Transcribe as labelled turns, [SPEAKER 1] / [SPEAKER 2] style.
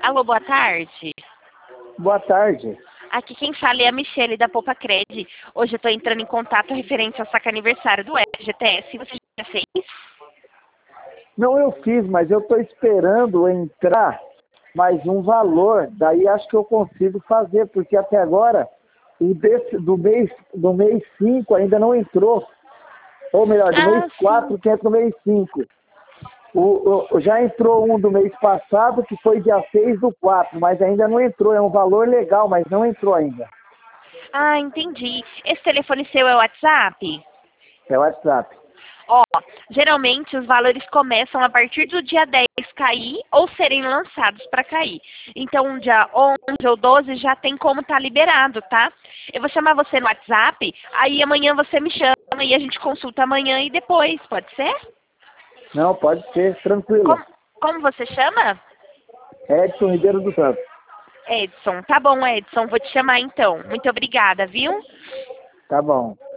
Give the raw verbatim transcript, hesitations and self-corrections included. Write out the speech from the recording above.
[SPEAKER 1] Alô, boa tarde.
[SPEAKER 2] Boa tarde.
[SPEAKER 1] Aqui quem fala é a Michele da Poupa Cred. Hoje eu estou entrando em contato referente ao saque aniversário do F G T S. Você já fez?
[SPEAKER 2] Não, eu fiz, mas eu estou esperando entrar mais um valor. Daí acho que eu consigo fazer, porque até agora o desse, do mês do mês cinco ainda não entrou. Ou melhor, do
[SPEAKER 1] Ah,
[SPEAKER 2] mês
[SPEAKER 1] sim.
[SPEAKER 2] quatro que entra no mês cinco. O, o, já entrou um do mês passado, que foi dia seis do quatro, mas ainda não entrou. É um valor legal, mas não entrou ainda.
[SPEAKER 1] Ah, entendi. Esse telefone seu é o WhatsApp?
[SPEAKER 2] É o WhatsApp.
[SPEAKER 1] Ó, geralmente os valores começam a partir do dia dez cair ou serem lançados para cair. Então, dia onze ou doze já tem como estar liberado, tá? Eu vou chamar você no WhatsApp, aí amanhã você me chama e a gente consulta amanhã e depois, pode ser?
[SPEAKER 2] Não, pode ser, tranquilo.
[SPEAKER 1] Como, como você chama?
[SPEAKER 2] Edson Ribeiro dos Santos.
[SPEAKER 1] Edson. Tá bom, Edson, vou te chamar então. Muito obrigada, viu?
[SPEAKER 2] Tá bom.